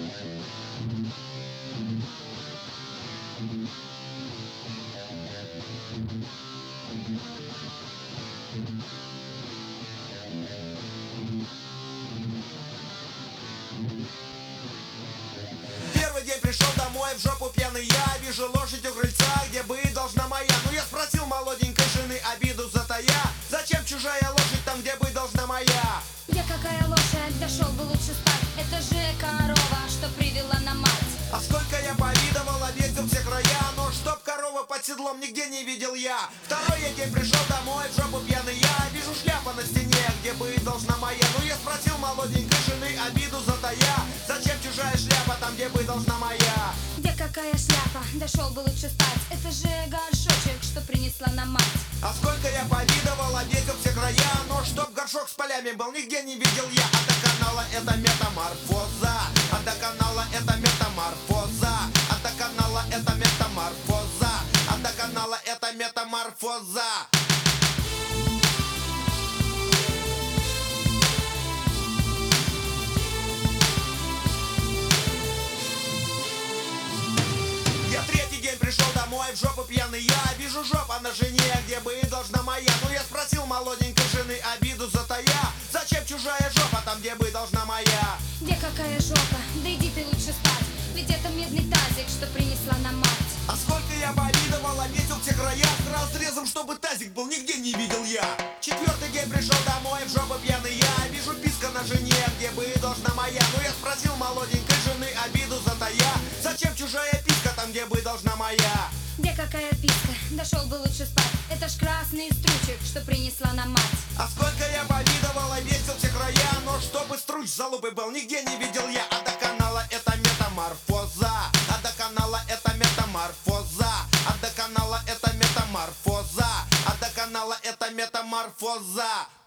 Первый день пришел домой, в жопу пьяный я. Вижу лошадь у крыльца, где быть должна моя. Ну я спросил молоденькой жены, обиду затая: зачем чужая лошадь там, где быть должна моя? Я какая лошадь, дошел бы лучше спать. Это же корова, что привела на мать. А сколько я повидывал, объездил все края, но чтоб корова под седлом нигде не видел я. Второй я день пришел домой, в жопу пьяный я. Вижу шляпа на стене, где быть должна моя. Ну я спросил молоденькой жены, обиду затая: зачем чужая шляпа там, где быть должна моя? Где какая шляпа, дошел бы лучше спать. Это же горшочек, что принесла на мать. А сколько я повидывал, объездил все края, но чтоб горшок с полями был, нигде не видел я. А до канала это метаморфоза, а до канала это метаморфоза, а до канала это метаморфоза, а до канала это метаморфоза. Я третий день пришел домой, в жопу пьяный я. Вижу жопа на жене, где быть должна моя. Ну я спросил молоденькой жены, обиду затая: зачем чужая жопа там, где быть должна моя? Где какая жопа, да иди ты лучше спать. Ведь это медный тазик, что принесла на мать. А сколько я повидывал, объездил все края, с разрезом, чтобы тазик был, нигде не видел я. Четвертый день пришел домой, в жопу пьяный я. Вижу писка на жене, где быть должна моя. Ну я спросил молоденькой жены, обиду затая: зачем чужая писка там, где быть должна моя? Где какая писка, дошел бы лучше спать. Это ж красный стручек, что принесла на мать. А сколько я повидывал, объездил все края, но чтобы струч залупы был, нигде не видел я. А до канала это метаморфоза, а до канала это метаморфоза, а до канала это метаморфоза, а до канала это метаморфоза.